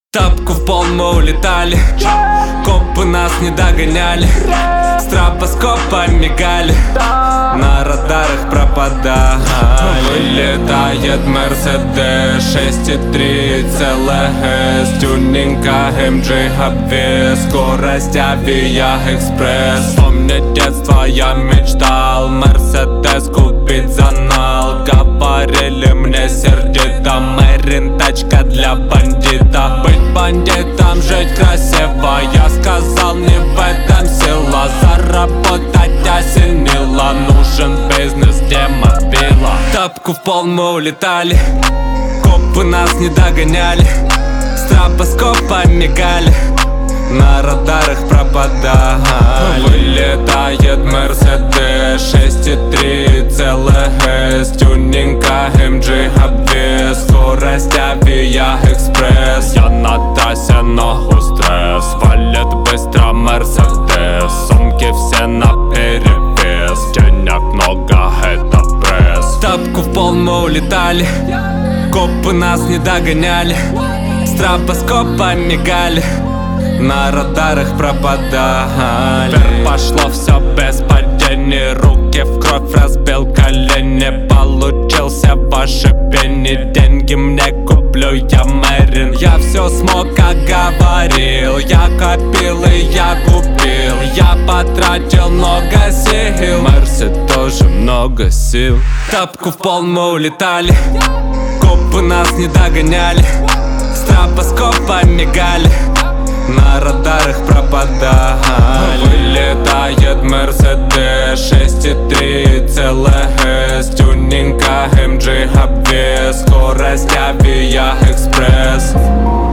Тапку в пол мы улетали, копы нас не догоняли, стробоскопа мигали, на радарах пропадали. Вылетает Мерседес 6.3 CLS, тюнинга MG обвес, скорость авиаэкспресс. Помню детство, я мечтал Мерседес купить за нал. Говорили мне сердито: Мэрин, тачка для бандита. Быть бандитом, жить красиво, я сказал, не в этом сила. Заработать осенило, нужен бизнес, где мобила. Тапку в пол мы улетали, копы нас не догоняли, стробоскопа мигали, на радарах пропадали. Вылетает Мерседес 6.3 CLS, тюнинга MG обвес, скорость авиаэкспресс. Я на трассе, ногу стресс, валит быстро Мерседес, сумки все наперевес, денег много, это пресс. Тапку в пол мы улетали, копы нас не догоняли, стробоскопа мигали, на радарах пропадали. Теперь пошло все без падений, руки в кровь, разбил колени. Получился ваши пени, деньги мне куплю я Мэрин. Я все смог, как говорил, я копил и я купил. Я потратил много сил, Мерсе тоже много сил. Тапку в пол мы улетали, копы нас не догоняли, стробоскопа мигали, на радарах пропадали. Вылетает Мерседес 6.3 CLS, тюнинга MG обвес, скорость авиаэкспресс.